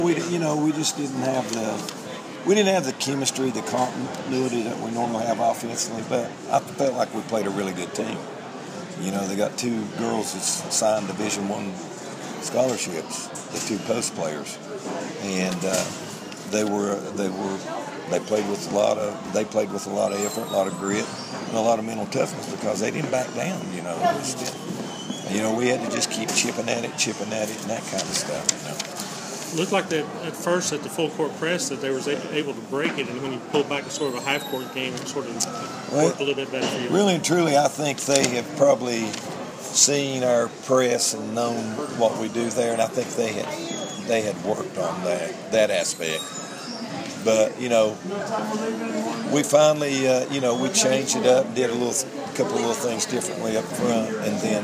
We just we didn't have the chemistry, the continuity that we normally have offensively. But I felt like we played a really good team. They got two girls that signed Division I scholarships, the two post players, and they played with a lot of effort, a lot of grit, and a lot of mental toughness because they didn't back down. We had to just keep chipping at it, and that kind of stuff. Looked like that at first at the full court press that they was able to break it, and when you pulled back to sort of a half court game, it sort of worked a little bit better for you. Really and truly, I think they have probably seen our press and known what we do there, and I think they had worked on that aspect. But we finally we changed it up, did a couple of little things differently up front, and then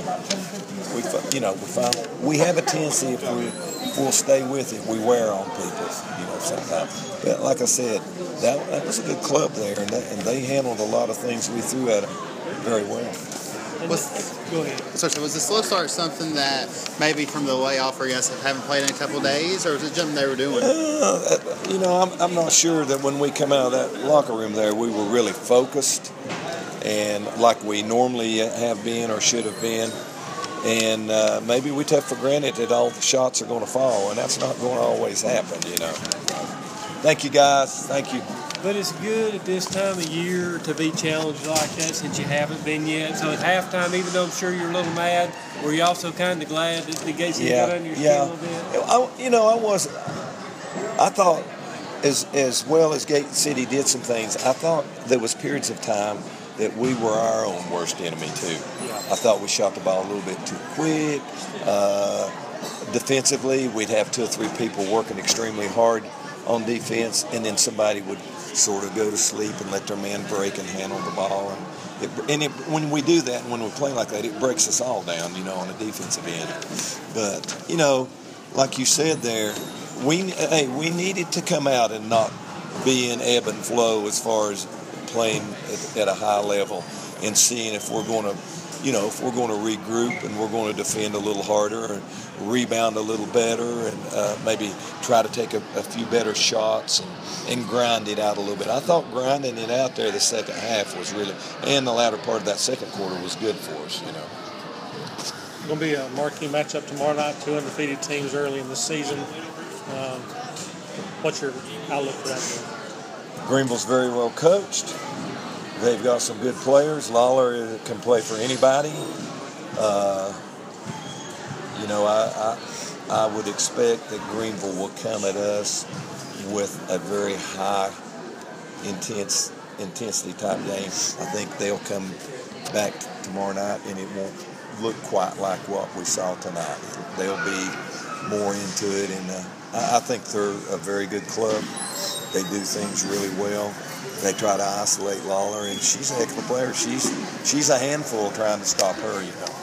we have a tendency if we'll stay with it, we wear on people, sometimes. But like I said, that was a good club there, and they handled a lot of things we threw at them very well. Go ahead. So was the slow start something that maybe from the way off, or you guys haven't played in a couple of days, or was it something they were doing? I'm not sure that when we come out of that locker room there, we were really focused and like we normally have been or should have been. And maybe we took for granted that all the shots are going to fall, and that's not going to always happen, Thank you, guys. Thank you. But it's good at this time of year to be challenged like that since you haven't been yet. So at halftime, even though I'm sure you're a little mad, were you also kind of glad that the Gate City got under your skin a little bit? I thought as well as Gate City did some things, I thought there was periods of time that we were our own worst enemy too. Yeah. I thought we shot the ball a little bit too quick. Defensively, we'd have 2 or 3 people working extremely hard on defense, and then somebody would sort of go to sleep and let their man break and handle the ball. When we do that, and when we play like that, it breaks us all down, on the defensive end. But, like you said there, we needed to come out and not be in ebb and flow as far as playing at a high level and seeing if we're going to regroup and we're going to defend a little harder and rebound a little better and maybe try to take a few better shots and grind it out a little bit. I thought grinding it out there the second half was really, and the latter part of that second quarter was good for us, It's going to be a marquee matchup tomorrow night, 2 undefeated teams early in the season. What's your outlook for that game? Greenville's very well coached. They've got some good players. Lawler can play for anybody. I would expect that Greenville will come at us with a very high intensity type game. I think they'll come back tomorrow night and it won't look quite like what we saw tonight. They'll be more into it, and I think they're a very good club. They do things really well. They try to isolate Lawler, and she's a heck of a player. She's a handful trying to stop her,